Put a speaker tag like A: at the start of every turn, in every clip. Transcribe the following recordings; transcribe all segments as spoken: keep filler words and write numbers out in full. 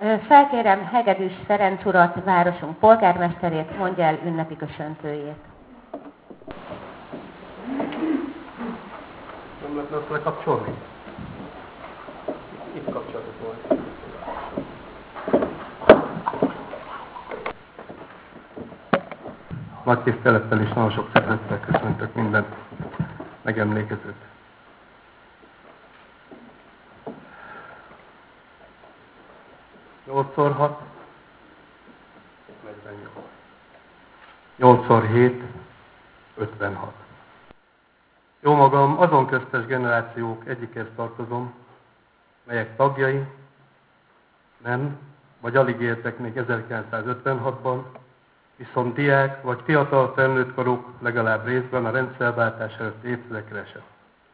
A: Felkérem Hegedűs Ferenc urat, városunk polgármesterét, mondja el ünnepi köszöntőjét.
B: Nem lehetne azt lekapcsolni? Itt kapcsolatot volna. Nagy tisztelettel és nagyon sok szeretettel köszöntök minden megemlékezőt. nyolcszor hat, negyvennyolc. nyolcszor hét, ötvenhat. Jó magam, azon köztes generációk egyikhez tartozom, melyek tagjai nem, vagy alig éltek még ezerkilencszázötvenhatban, viszont diák vagy fiatal felnőttkoruk legalább részben a rendszerváltás előtt évtizedekre esett.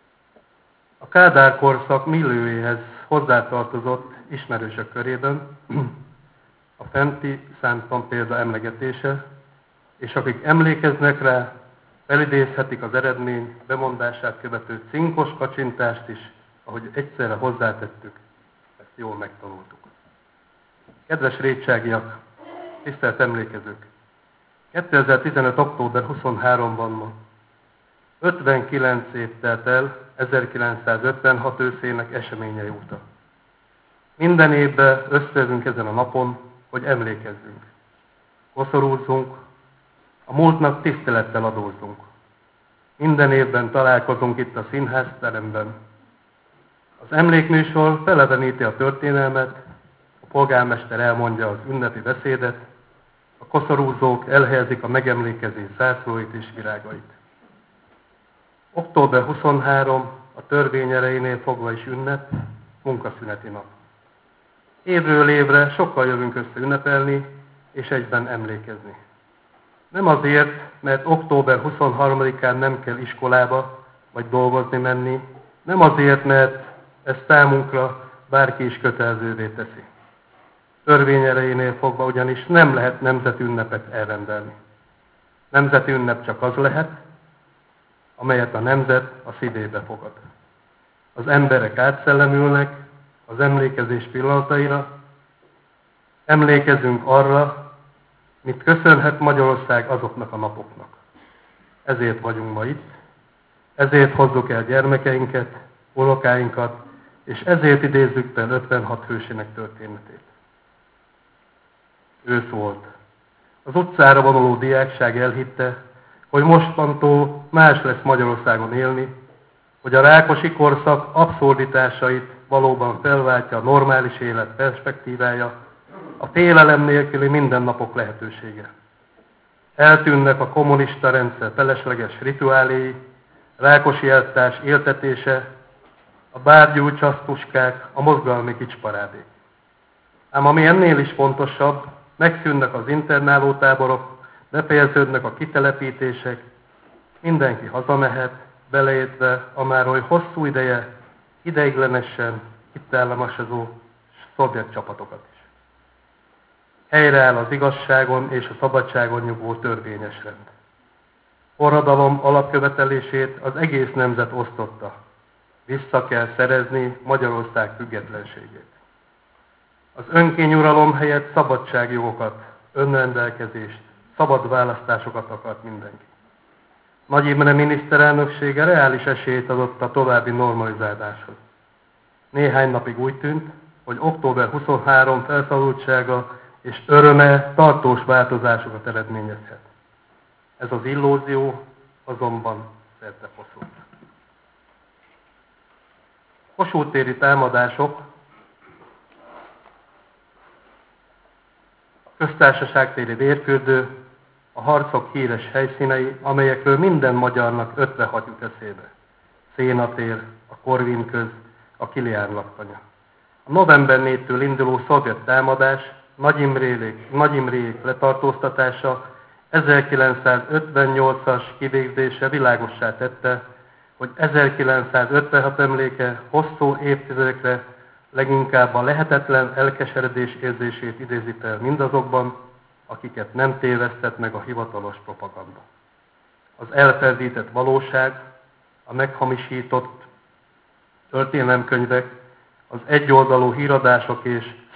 B: A Kádár korszak millőjéhez hozzátartozott ismerősök körében a fenti számtalan példa emlegetése, és akik emlékeznek rá, felidézhetik az eredmény bemondását követő cinkos kacsintást is, ahogy egyszerre hozzátettük, ezt jól megtanultuk. Kedves rétságiak, tisztelt emlékezők! kétezer-tizenöt. október huszonharmadikán ma ötvenkilenc év telt el ezerkilencszázötvenhat őszének eseményei óta. Minden évben összejövünk ezen a napon, hogy emlékezzünk, koszorúzzunk, a múltnak tisztelettel adózzunk. Minden évben találkozunk itt a színházteremben. Az emlékműsor feleveníti a történelmet, a polgármester elmondja az ünnepi beszédet, a koszorúzók elhelyezik a megemlékezés zászlóit és virágait. október huszonharmadika a törvény erejénél fogva is ünnep, munkaszüneti nap. Évről évre sokkal jövünk össze ünnepelni, és egyben emlékezni. Nem azért, mert október huszonharmadikán nem kell iskolába, vagy dolgozni menni, nem azért, mert ez számunkra bárki is kötelezővé teszi. Törvény erejénél fogva ugyanis nem lehet nemzeti ünnepet elrendelni. Nemzeti ünnep csak az lehet, amelyet a nemzet a szívébe fogad. Az emberek átszellemülnek az emlékezés pillanataira, emlékezünk arra, mit köszönhet Magyarország azoknak a napoknak. Ezért vagyunk ma itt, ezért hozzuk el gyermekeinket, unokáinkat, és ezért idézzük fel ötvenhat hősének történetét. Ősz volt. Az utcára vonuló diákság elhitte, hogy mostantól más lesz Magyarországon élni, hogy a rákosi korszak abszurditásait valóban felváltja a normális élet perspektívája, a félelem nélküli mindennapok lehetősége. Eltűnnek a kommunista rendszer felesleges rituáléi, Rákosi elvtárs éltetése, a bárgyú csasztuskák, a mozgalmi kicsparádék. Ám ami ennél is fontosabb, megszűnnek az internálótáborok, befejeződnek a kitelepítések, mindenki hazamehet, beleértve a már oly hosszú ideje ideiglenesen itt államosozó szovjet csapatokat is. Helyreáll az igazságon és a szabadságon nyugvó törvényes rend. Forradalom alapkövetelését az egész nemzet osztotta. Vissza kell szerezni Magyarország függetlenségét. Az önkényuralom helyett szabadságjogokat, önrendelkezést, szabad választásokat akart mindenki. Nagy Imre miniszterelnöksége reális esélyt adott a további normalizáláshoz. Néhány napig úgy tűnt, hogy október huszonharmadika felszabadultsága és öröme tartós változásokat eredményezhet. Ez az illúzió azonban szertefoszult. Kossuth téri támadások, a Köztársaság téri vérfürdő, a harcok híres helyszínei, amelyekről minden magyarnak ötvenhat jut eszébe. Széna tér, a Korvin köz, a Kilián laktanya. A november négyedikétől induló szovjet támadás, Nagy Imrék, Nagy Imrék letartóztatása, ezerkilencszázötvennyolcas kivégzése világossá tette, hogy ezerkilencszázötvenhat emléke hosszú évtizedekre leginkább a lehetetlen elkeseredés érzését idézi fel mindazokban, akiket nem tévesztett meg a hivatalos propaganda. Az elferdített valóság, a meghamisított történelemkönyvek, az egyoldalú híradások és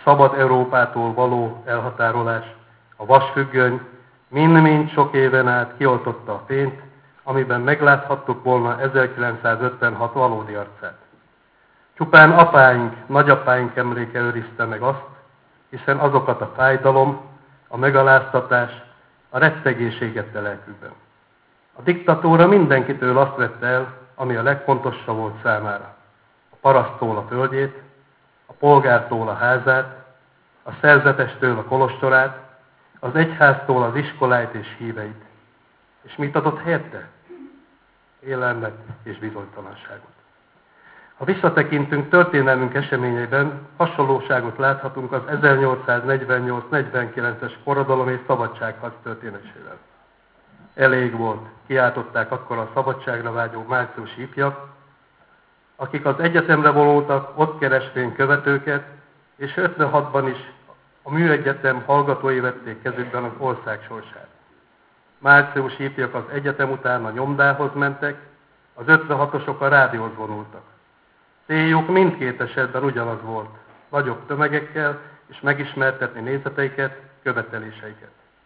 B: szabad Európától való elhatárolás, a vasfüggöny mind-mind sok éven át kioltotta a fényt, amiben megláthattuk volna ezerkilencszázötvenhat valódi arcát. Csupán apáink, nagyapáink emléke őrizte meg azt, hiszen azokat a fájdalom, a megaláztatás, a rettegés égette lelkükben. A diktatúra mindenkitől azt vette el, ami a legfontosabb volt számára. A paraszttól a földjét, a polgártól a házát, a szerzetestől a kolostorát, az egyháztól az iskoláit és híveit. És mit adott helyette? Élelmet és bizonytalanságot. Ha visszatekintünk történelmünk eseményeiben, hasonlóságot láthatunk az ezernyolcszáznegyvennyolc negyvenkilences forradalom és szabadságharc történésével. Elég volt, kiáltották akkor a szabadságra vágyó márciusi ifjak, akik az egyetemre vonultak, ott keresvén követőket, és ötvenhatban is a műegyetem hallgatói vették kezükben az ország sorsát. Márciusi ifjak az egyetem után a nyomdához mentek, az ötvenhatosok a rádióhoz vonultak. Céljuk mindkét esetben ugyanaz volt, nagyobb tömegekkel és megismertetni nézeteiket, követeléseiket.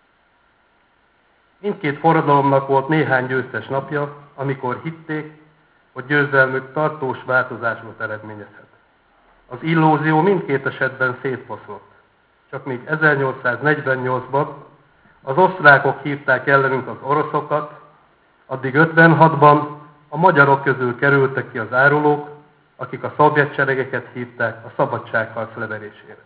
B: Mindkét forradalomnak volt néhány győztes napja, amikor hitték, hogy győzelmük tartós változásokat eredményezhet. Az illúzió mindkét esetben szétfoszlott. Csak még ezernyolcszáznegyvennyolcban az osztrákok hívták ellenünk az oroszokat, addig ötvenhatban a magyarok közül kerültek ki az árulók, akik a szovjet seregeket hívták a szabadságharc leverésére.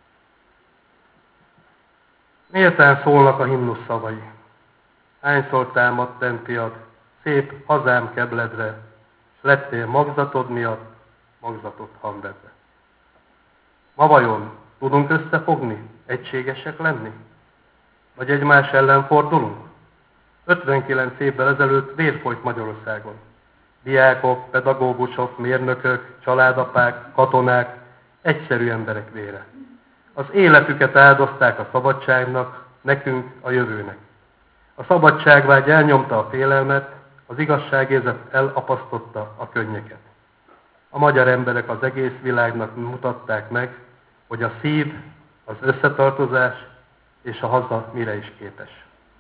B: Méltán szólnak a himnusz szavai. Hányszor támadt tempiad, szép hazám kebledre, s lettél magzatod miatt, magzatot hamvedve. Ma vajon tudunk összefogni, egységesek lenni? Vagy egymás ellen fordulunk? ötvenkilenc évvel ezelőtt vér folyt Magyarországon. Diákok, pedagógusok, mérnökök, családapák, katonák, egyszerű emberek vére. Az életüket áldozták a szabadságnak, nekünk a jövőnek. A szabadságvágy elnyomta a félelmet, az igazságérzet elapasztotta a könnyeket. A magyar emberek az egész világnak mutatták meg, hogy a szív, az összetartozás és a haza mire is képes.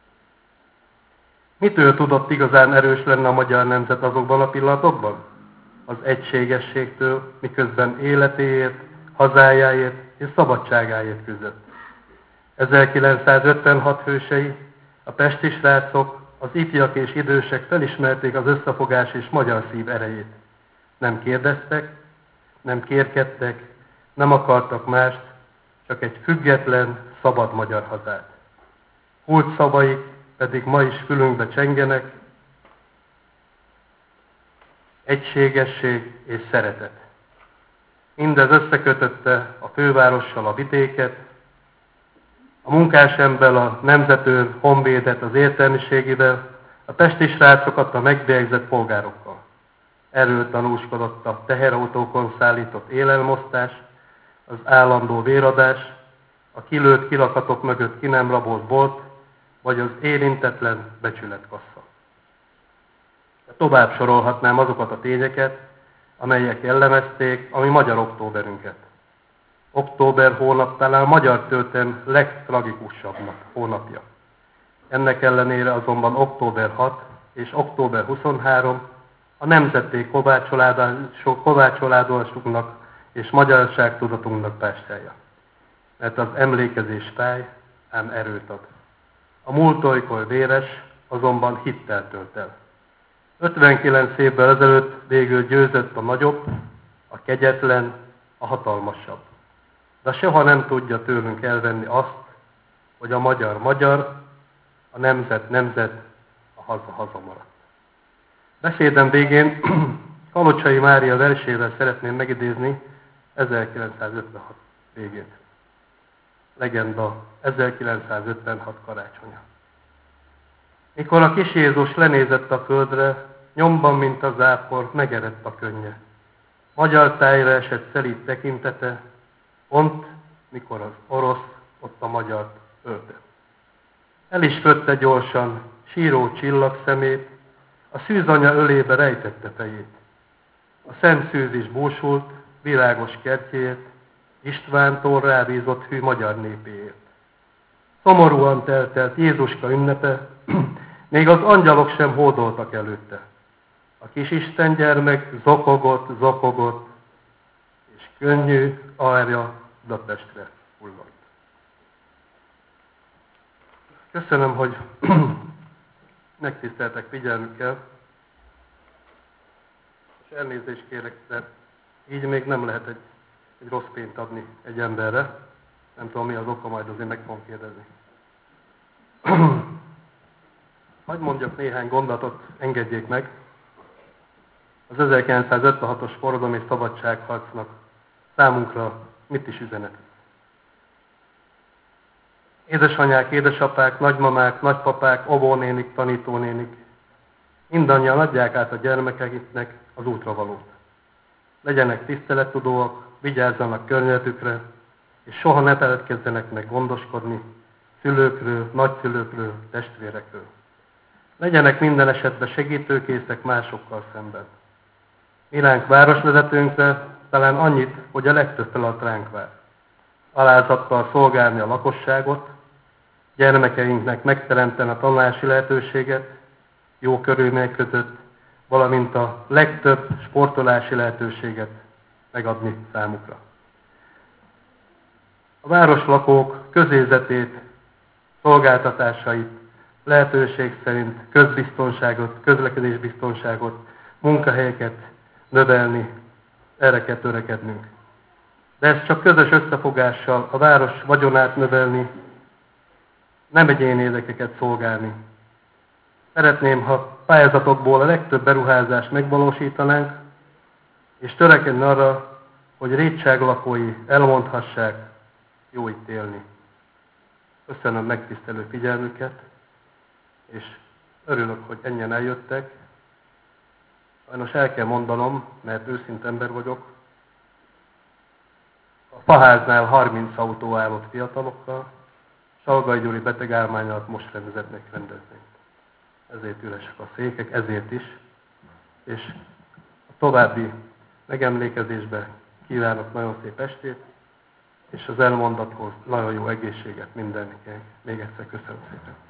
B: Mitől tudott igazán erős lenni a magyar nemzet azokban a pillanatokban? Az egységességtől, miközben életéért, hazájáért és szabadságáért küzdött. ezerkilencszázötvenhat hősei, a pesti srácok, az ifjak és idősek felismerték az összefogás és magyar szív erejét. Nem kérdeztek, nem kérkedtek, nem akartak mást, csak egy független, szabad magyar hazát. Hult szavaik pedig ma is fülünkbe csengenek, egységesség és szeretet. Mindez összekötötte a fővárossal a vidéket, a munkásember a nemzetőr honvédet az értelmiségével, a pesti srácokat a megbélyegzett polgárokkal. Erről tanúskodott a teherautókon szállított élelmosztás, az állandó véradás, a kilőtt kilakatok mögött ki nem rabolt bolt, vagy az érintetlen becsületkassa. Tovább sorolhatnám azokat a tényeket, amelyek jellemezték a mi magyar októberünket. Október hónap talán a magyar történelem legtragikusabb hónapja. Ennek ellenére azonban október hatodika és október huszonharmadika a nemzeti kovácsolásunknak és magyarságtudatunknak pástyája. Mert az emlékezés fáj, ám erőt ad. A múlt olykor véres, azonban hittel tölt el. ötvenkilenc évvel ezelőtt végül győzött a nagyobb, a kegyetlen, a hatalmasabb. De soha nem tudja tőlünk elvenni azt, hogy a magyar magyar, a nemzet nemzet, a haza haza maradt. Beszédem végén Kalocsai Mária versével szeretném megidézni ezerkilencszázötvenhat végét. Legenda ezerkilencszázötvenhat karácsonya. Mikor a kis Jézus lenézett a földre, nyomban, mint a zápor, megerett a könnye. Magyar tájra esett szelíd tekintete, pont mikor az orosz ott a magyart ölte. El is fötte gyorsan, síró csillag szemét, a szűzanya ölébe rejtette fejét. A szent szűz is búsult, világos kertjét, Istvántól rábízott hű magyar népéért. Szomorúan teltelt Jézuska ünnepe, még az angyalok sem hódoltak előtte. A kis Isten gyermek zokogott, zokogott, és könnyű alja Budapestre hullott. Köszönöm, hogy megtiszteltek figyelmükkel, és elnézést kérek, de így még nem lehet egy, egy rossz pént adni egy emberre. Nem tudom, mi az oka, majd azért meg fogom kérdezni. Hadd mondjak néhány gondolatot, engedjék meg. Az ezerkilencszázötvenhatos forradalmi szabadságharcnak számunkra mit is üzenet? Édesanyák, édesapák, nagymamák, nagypapák, óvónénik, tanítónénik, mindannyian adják át a gyermekeiknek az útravalót. Legyenek tisztelettudóak, vigyázzanak környezetükre, és soha ne feledkezzenek meg gondoskodni szülőkről, nagyszülőkről, testvérekről. Legyenek minden esetben segítőkészek másokkal szemben. Mi ránk városvezetőnkre talán annyit, hogy a legtöbb feladat ránk vár. Alázattal szolgálni a lakosságot, gyermekeinknek megteremteni a tanulási lehetőséget, jó körülmények között, valamint a legtöbb sportolási lehetőséget megadni számukra. A városlakók közérzetét, szolgáltatásait, lehetőség szerint közbiztonságot, közlekedésbiztonságot, munkahelyeket növelni, erre kell törekednünk. De ezt csak közös összefogással, a város vagyonát növelni, nem egyéni érdekeket szolgálni. Szeretném, ha pályázatokból a legtöbb beruházást megvalósítanánk, és törekedni arra, hogy Rétság lakói elmondhassák, jó itt élni. Köszönöm megtisztelő figyelmüket, és örülök, hogy ennyien eljöttek. Sajnos el kell mondanom, mert őszinte ember vagyok, a Faháznál harminc autó állott fiatalokkal, Salgai Gyuri betegálmány alatt most rendezett rendezvényt. Ezért üresek a székek, ezért is. És a további megemlékezésbe kívánok nagyon szép estét, és az elmondathoz nagyon jó egészséget mindenkinek. Még egyszer köszönöm szépen.